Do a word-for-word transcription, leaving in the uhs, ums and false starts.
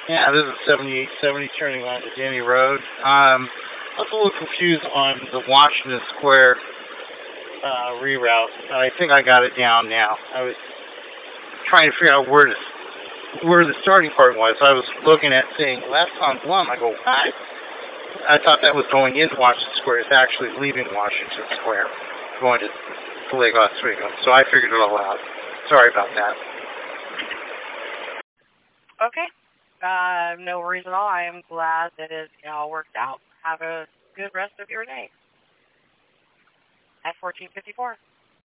Yeah, this is seventy-eight seventy turning on to Denny Road. Um, I was a little confused on the Washington Square uh, reroute. I think I got it down now. I was trying to figure out where to, where the starting point was. I was looking at saying left on Blum. I go, what? I thought that was going into Washington Square. It's actually leaving Washington Square, going to, to Lake Oswego. So I figured it all out. Sorry about that. Okay. Uh, no worries at all. I am glad that it all worked out. Have a good rest of your day. At fourteen fifty-four.